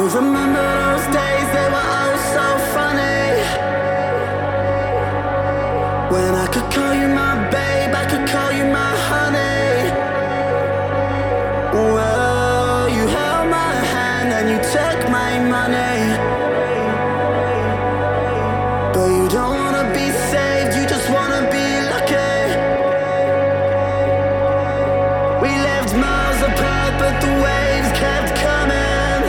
remember those days, they were oh so funny. When I could call you my babe, I could call you my honey. Well, you held my hand and you took my money. But you don't wanna be saved, you just wanna be lucky. We lived miles apart, but the waves kept coming.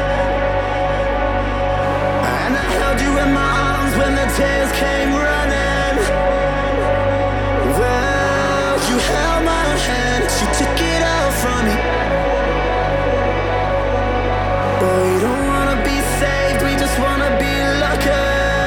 And I held you in my arms when the tears came running. Well, you held my hand, you took it all from me. But we don't wanna be saved, we just wanna be lucky.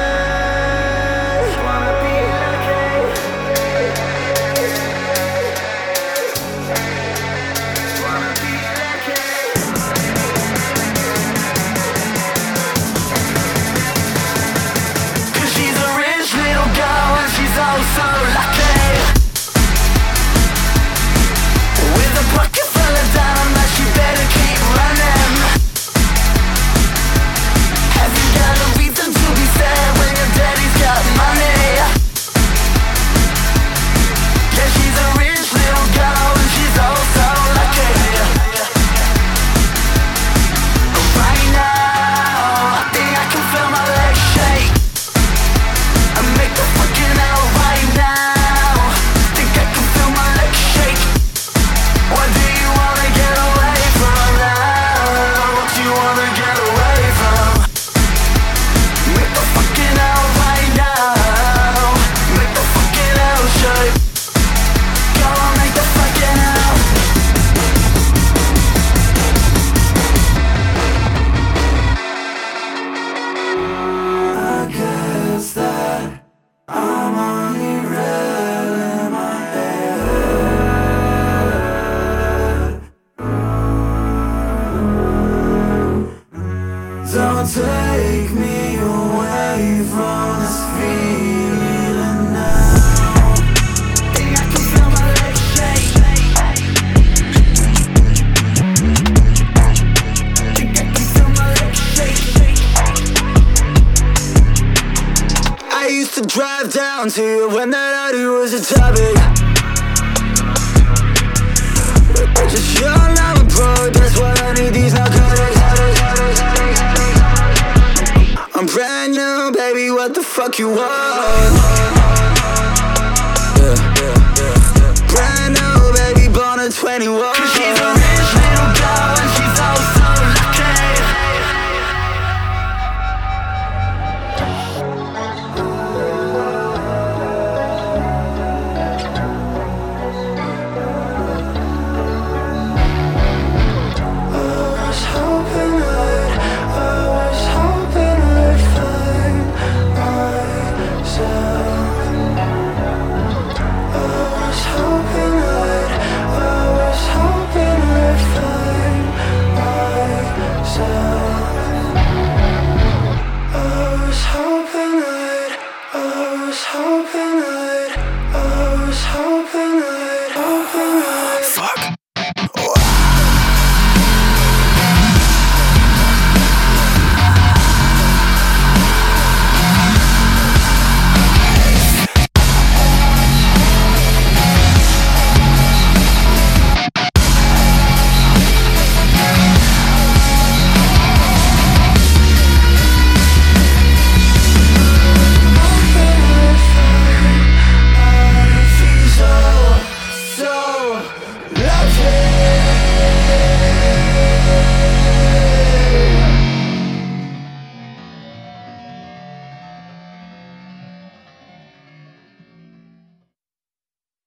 Don't take me away from this feeling now. Think I can feel my legs shake. Think I can feel my legs shake. I used to drive down to you when that Audi was a topic. Just young, I'm a pro, that's why I need these narcotics. I'm brand new, baby, what the fuck you want? Brand new, baby, born at 21. Cause she's a rich little girl and she's oh so lucky. I was hoping I'd